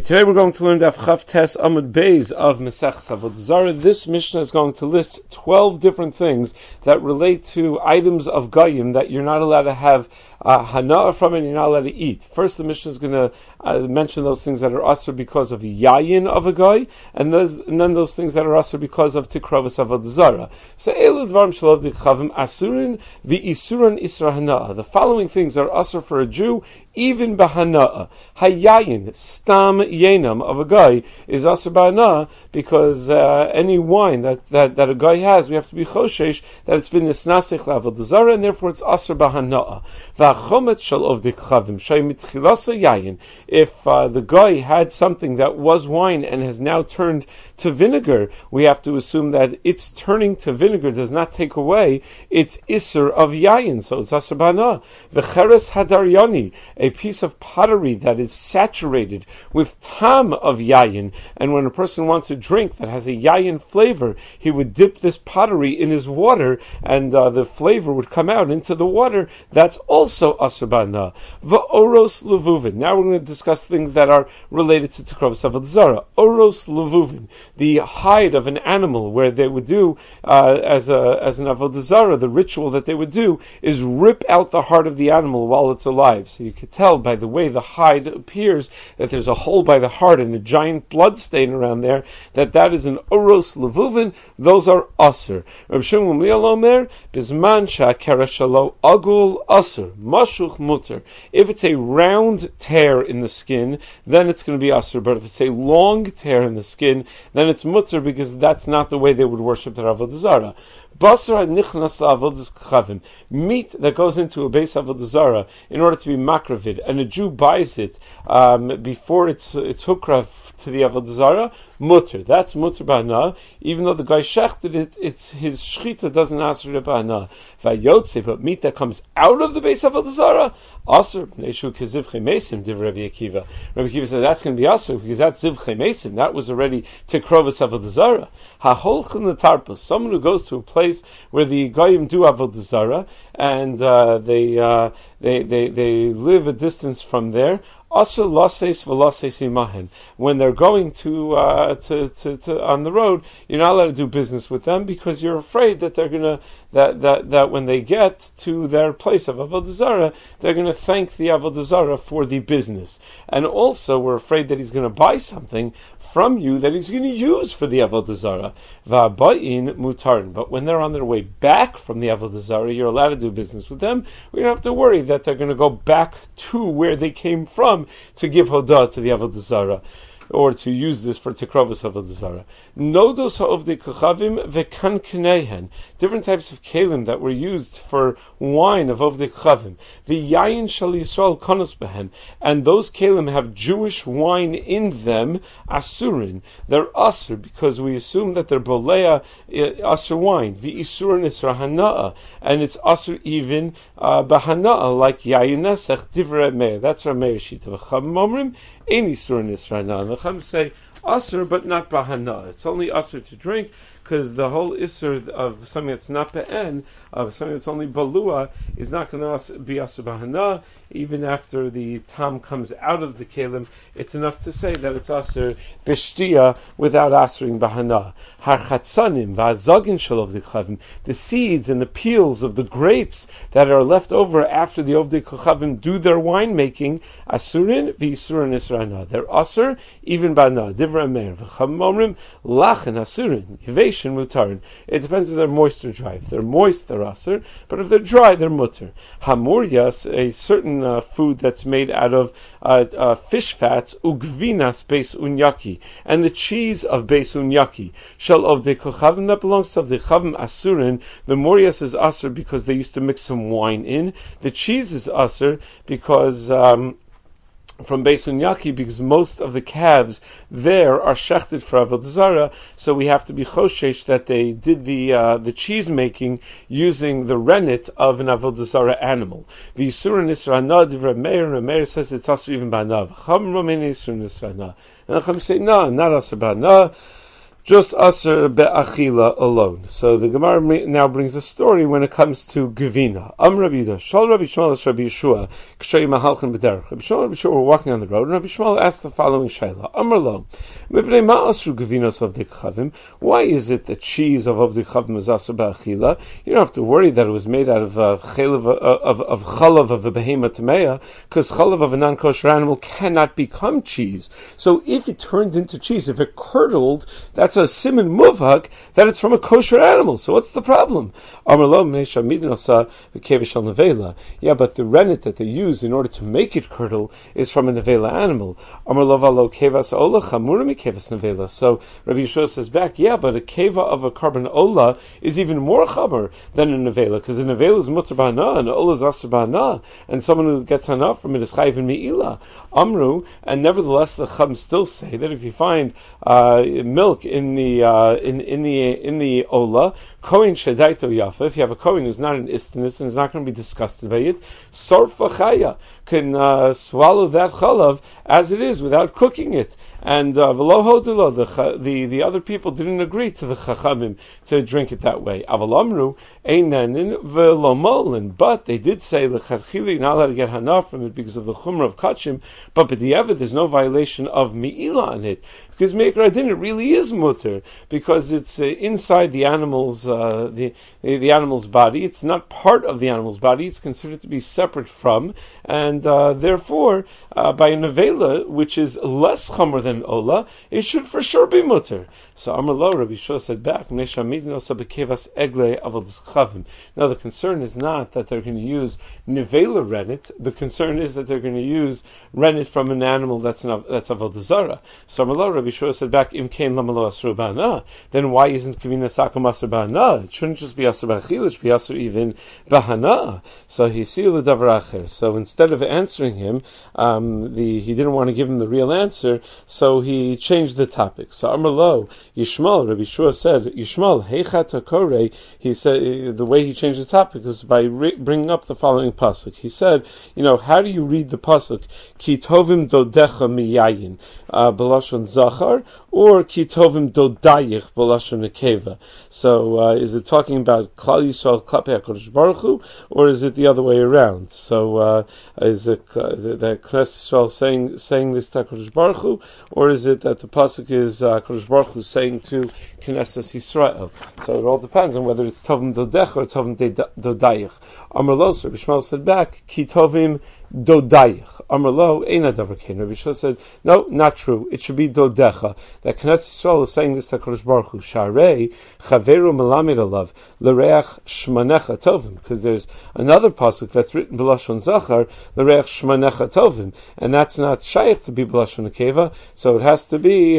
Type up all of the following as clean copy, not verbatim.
Today we're going to learn Daf Chaf Tes Amud Beis of Maseches Avodah Zarah. This Mishnah is going to list 12 different things that relate to items of Goyim that you're not allowed to have hana'ah from and you're not allowed to eat. First, the Mishnah is going to mention those things that are asur because of yayin of a Goy, and then those things that are asur because of Tikravas Avodah Zarah. So, Elu Dvarim Shalov Dichavim Asurin V'Isuran Isra Hana'ah. The following things are asur for a Jew, even b'hana'ah. Hayayin, stam yenam of a guy is asur b'hana'ah because any wine that a guy has, we have to be choshesh that it's been nisnasich l'avodah zarah, and therefore it's asur b'hana'ah. V'achomet shel ovdei kchavim shay mitchilasa yayin. If the guy had something that was wine and has now turned to vinegar, we have to assume that its turning to vinegar does not take away its isur of yayin, so it's asur b'hana'ah. V'cheres hadaryani, a piece of pottery that is saturated with tam of yayin, and when a person wants a drink that has a yayin flavor, he would dip this pottery in his water, and the flavor would come out into the water. That's also asur b'hana'ah. V'oros levuvin. Now we're going to discuss things that are related to Tikravas Avodah Zarah. Oros levuvin, the hide of an animal, where they would do as an Avodah Zarah, the ritual that they would do is rip out the heart of the animal while it's alive. So you could tell by the way the hide appears that there's a hole by the heart and a giant blood stain around there, that is an oros levuvin. Those are asur. Reb Shimon Gamliel Omer, bisman she'akera shelo agul asur, mashuch muter. If it's a round tear in the skin, then it's going to be asur. But if it's a long tear in the skin, then it's muter, because that's not the way they would worship their Avodah Zarah. Basar nichnas la'avodas kchavim, meat that goes into a base Avodah Zarah in order to be makravid, and a Jew buys it before it's hukrav to the Avodah Zarah, mutter. That's mutter b'hana'ah. Even though the guy shechted it, his shchita doesn't asur b'hana'ah. Vayotze, but meat that comes out of the base Avodah Zarah, asur. Neishu kezivchei mesim, div Rabbi Akiva. Rabbi Akiva said that's going to be asur because that's zivchei mesim. That was already tikrovas Avodah Zarah. Ha'holchin l'tarpus, someone who goes to a place where the Goyim do Avodah Zarah, and they live a distance from there. Asur laseis v'laseis imahen. When they're going to on the road, you're not allowed to do business with them because you're afraid that they're gonna that when they get to their place of Avodah Zarah, they're gonna thank the Avodah Zarah for the business. And also, we're afraid that he's gonna buy something from you that he's gonna use for the Avodah Zarah. Va'bayin mutarin. But when they're on their way back from the Avodah Zarah, you're allowed to do business with them. We don't have to worry that they're gonna go back to where they came from to give hodah to the Avodah Zarah, or to use this for Tikravas Avodah Zarah. Nodos ha'ovdei kchavim v'kankneihen, different types of kelim that were used for wine of ovdei kchavim. V'yayin shel Yisrael konos behen, and those kelim have Jewish wine in them, asurin. They're asur because we assume that they're bolea asur wine. V'isurin isra hana'ah, and it's asur even b'hana'ah, like yayin nesech divrei meir. That's our meir shita. V'chavim omrim ein isurin isra hana'ah. The Chacham say asur, but not b'hana'ah. It's only asur to drink, because the whole isur of something that's not be'en, of something that's only balua, is not going to be asur b'hana'ah. Even after the tam comes out of the kelim, it's enough to say that it's asur b'shtia without asuring b'hana'ah. Harchatzanim v'azagin shalov dikchavim, the seeds and the peels of the grapes that are left over after the ovdei kochavim do their winemaking, asurin v'yisurin isra. They're asur even b'hana'ah. Divrei meir v'chavim omrim lachen asurin yiveshin mutarin. It depends if they're moist or dry. If they're moist, they're asur, but if they're dry, they're mutter. Hamuryas, a certain food that's made out of fish fats, ugvinas beis unyaki, and the cheese of beis unyaki. Shel of the kochavim, that belongs to the chavim asurin. The morias is asur because they used to mix some wine in. The cheese is asur because from Beis Unyaki, because most of the calves there are shechted for Avodah Zarah, so we have to be choshesh that they did the cheese making using the rennet of an Avodah Zarah animal. V'yisurin isra hana'ah, divrei meir, and Meir says it's asur even b'hana'ah. Chacham romein isur isra hana'ah, and the Chacham say no, not asur b'hana'ah. just Aser be'achila alone. So the Gemara now brings a story when it comes to Gevina. Rabbi Yehuda, Shal Rabbi Shmuel Rabbi Yeshua, Kshay Mahalchin B'derech. Rabbi Shmuel and Rabbi Yeshua were walking on the road, and Rabbi Shmuel asked the following shayla: Amar lo, Mibnei Ma Asru Gevinos of Chavim. Why is it that cheese of Avdei Chavim is Aser be'achila? You don't have to worry that it was made out of chalav of a behema tameya, because chalav of a non-kosher animal cannot become cheese. So if it turned into cheese, if it curdled, that's a siman muvhak that it's from a kosher animal. So what's the problem? Yeah, but the rennet that they use in order to make it curdle is from a nevela animal. So Rabbi Yeshua says back, yeah, but a keva of a carbon ola is even more chamer than a nevela, because a nevela is mutzar b'hana and ola is asr b'hana, and someone who gets hana from it is chayiv in me'ila. Amru, and nevertheless the chum still say that if you find milk in the ola, kohen shedaito yafa, if you have a kohen who's not an istinus and is not going to be disgusted by it, sorfa chaya, can swallow that chalav as it is without cooking it. And v'lo hodulo, the other people didn't agree to the chachamim to drink it that way. Aval amru einanin v'lo molin, but they did say lecharchili you're not allowed to get hana from it because of the chumrah of kachim, but b'diavad there's no violation of mi'ila on it, because meikra din it really is mutter, because it's inside the animal's the animal's body. It's not part of the animal's body. It's considered to be separate from, and therefore by a nevela, which is less chamer than ola, it should for sure be mutter. So Amar lo, Rabbi Yeshua said back, now the concern is not that they're going to use nevela rennet. The concern is that they're going to use rennet from an animal that's avodah zara. So Amar lo, Rabbi Yeshua said back, Im kein lama lo asru ba'ana, then why isn't kavina sakum asru ba'ana? It shouldn't just be asru ba'achil, it should be asru even ba'hana. So he see the davar acher. So instead of answering him, he didn't want to give him the real answer, so he changed the topic. So Amar lo, Yishmael, Rabbi Shua said, Yishmael, heichat hakore, he said, the way he changed the topic was by bringing up the following pasuk. He said, how do you read the pasuk? Ki tovim dodecha miyayin, b'lashon zachar, or ki tovim dodayich b'lashon nekeva. So, is it talking about Klal Yisrael klapei HaKadosh Baruch Hu, or is it the other way around? So, is it that Knesset Yisrael saying this to HaKadosh Baruch Hu, or is it that the pasuk is HaKadosh Baruch Hu saying to Knesset Yisrael? So it all depends on whether it's tovim dodech or tovim dodayich. Amar lo, so Rabbi Shmuel said back, ki tovim dodayich. Amar lo, eina davar kein. Rabbi Shmuel said, no, not true. It should be dodecha. That Knesset Yisrael is saying this to HaKadosh Baruch Hu. Sharei chaveru melamid alav l'reach shmanecha tovim. Because there's another pasuk that's written b'lashon zachar, l'reach shmanecha tovim, and that's not shaykh to be b'lashon nekeva. So it has to be.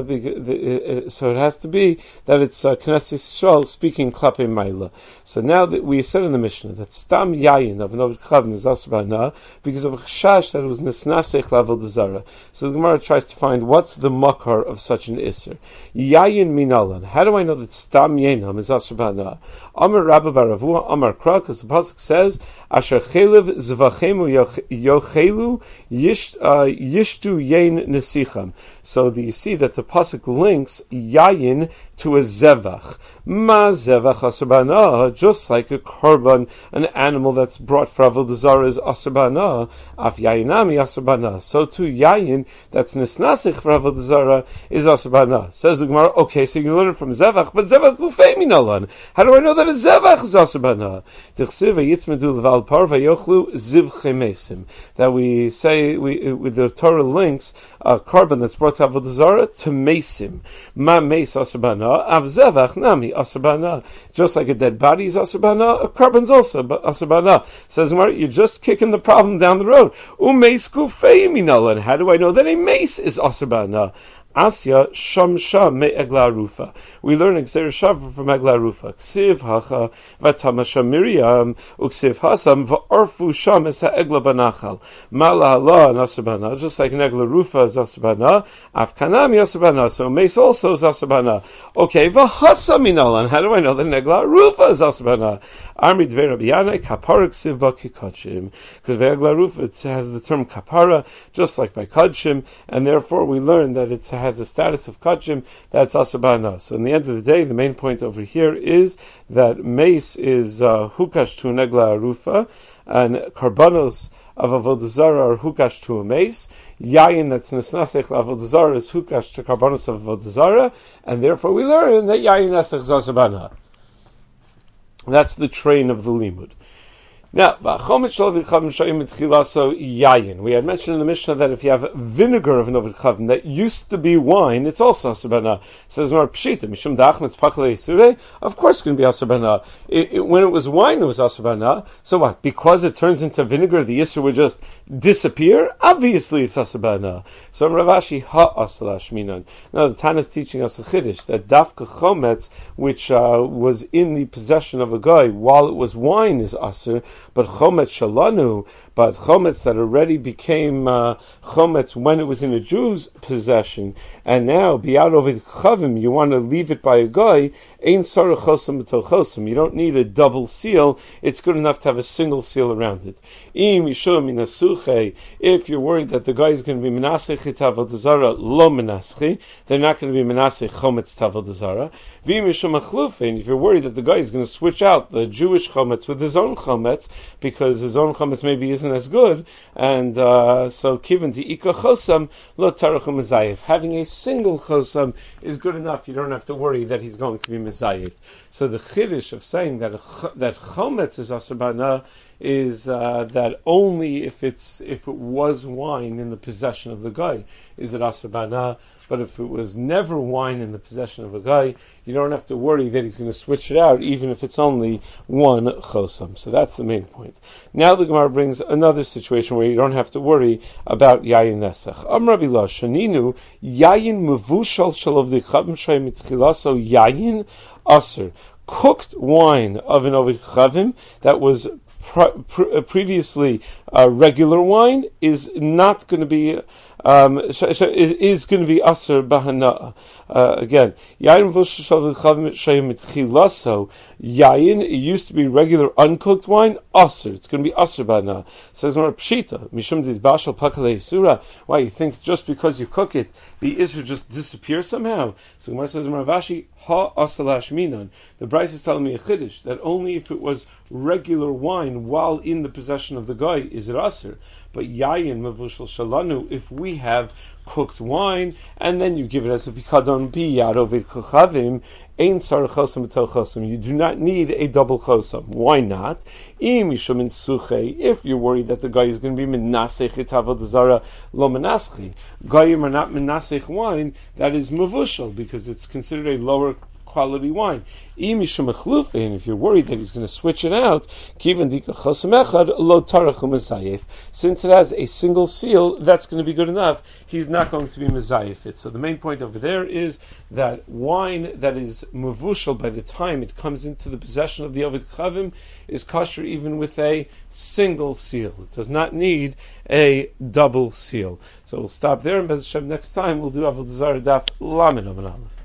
That it's Knesset Yisrael speaking klapei maila. So now that we said in the Mishnah that stam yayin of an Oved Chavim is asur b'hana because of a chashash that it was nesnasech l'avodah zara. So the Gemara tries to find what's the makar of such an iser. Yayin minalan. How do I know that stam yainam is asur b'hana? Amar Rabba bar Ravua Amar Kra, because the pasuk says asher chelev zvachemu yochelu yishtu yain nesicham. So you see that the pasuk links yayin to a zevach. Ma zevach asur b'hana, just like a korban, an animal that's brought for avodah zara is asur b'hana. Af yayinami asur b'hana. So too yayin that's nisnasich for avodah zara is asur b'hana. Says the Gemara, okay, so you can learn it from zevach, but zevach gufei minalan. How do I know that a zevach is asur b'hana? Tichsiv yitzmedu leval par vayochlu ziv chemesim. That we say with the Torah links a korban that's brought to avodah zara to mesim. Ma meis asur b'hana, av zevach nami asur b'hana. Just like a dead body is asur b'hana, a korban's also asur b'hana. Says Gemara, you're just kicking the problem down the road. Umeis gufei minalan. How do I know that a mace is asur b'hana? Asya shamsha me egla rufa. We learn Gzeir Shavar from egla rufa. Ksiv hacha v'tamasha Miriam uksiv hasam v'arfu sham es ha'egla banachal. Mala Allah and asur b'hana. Just like an egla rufa is asur b'hana, afkanami asur b'hana. So mace also is asur b'hana. Okay, v'hasa minalan. How do I know that an egla rufa is asur b'hana? Amri dvei Rabbi Yanai kapara ksiv ba kikachim. Because by egla rufa it has the term kapara, just like by kachim, and therefore we learn that it's has the status of kachim, that's asur b'hana. So in the end of the day, the main point over here is that mace is hukash to negla arufa, and karbanos of avodah zarah are hukash to a mace. Yayin that's nesnasech avodah zarah is hukash to karbanos of avodah zarah, and therefore we learn that yayin nesach is asur b'hana. That's the train of the limud. Now, we had mentioned in the Mishnah that if you have vinegar of an ovid chavim that used to be wine, it's also asur b'hana. Says more pshita mishum da'achmetz pakle yisure. Of course, it's going to be asur b'hana. When it was wine, it was asur b'hana. So what? Because it turns into vinegar, the yisur would just disappear. Obviously, it's asur b'hana. So Rav Ashi ha'asur lashminan. Now, the Tana is teaching us a chiddush that dafka chometz, which was in the possession of a guy while it was wine, is asur. But chometz shalanu, but chometz that already became chometz when it was in a Jew's possession, and now be out of it chavim, you want to leave it by a guy, ein sarach chosam b'tel chosam. You don't need a double seal. It's good enough to have a single seal around it. Im yishum minasuche. If you're worried that the guy is going to be menasech avodah zarah lo menaschi, they're not going to be menasech chometz avodah zarah. V'im yishum achlufin. If you're worried that the guy is going to switch out the Jewish chometz with his own chometz, because his own chometz maybe isn't as good, and so kiven to ika chosam lo tarachum mezayif. Having a single chosam is good enough. You don't have to worry that he's going to be mezayif. So the chiddush of saying that that chometz is asur b'hana is that only if it was wine in the possession of the guy is it asur b'hana. But if it was never wine in the possession of a guy, you don't have to worry that he's going to switch it out, even if it's only one chosam. So that's the main point. Now the Gemara brings another situation where you don't have to worry about yayin nesach. Rabbi Lo shaninu yayin mevushal shalov dechavim shay mitchilaso yayin asur. Cooked wine of an ovid chavim that was previously regular wine is not going to be is going to be asur b'hana. Again, yayin yayin, it used to be regular uncooked wine, asur. It's going to be asur b'hana. Says more pshita mishum dizbashal pakale isura. Why you think just because you cook it, the isur just disappears somehow? So Gemara says Rav Ashi ha asur lashminan. The Bryce is telling me a chiddush that only if it was regular wine while in the possession of the guy is it asur. But yayin mevushal shalanu, if we have cooked wine and then you give it as a pikadon biyad ovid kochavim, ein sarach chosam b'tel chosam. You do not need a double chosam. Why not? Im yishum in suche. If you're worried that the guy is going to be menasech et avodah zarah lo menaschi. Goyim are not menasech wine that is mevushal because it's considered a lower quality wine. And if you're worried that he's going to switch it out, since it has a single seal, that's going to be good enough. He's not going to be mezayif it. So the main point over there is that wine that is mevushal by the time it comes into the possession of the ovid chavim is kosher even with a single seal. It does not need a double seal. So we'll stop there, and next time we'll do avodah zarah daf lamed aleph.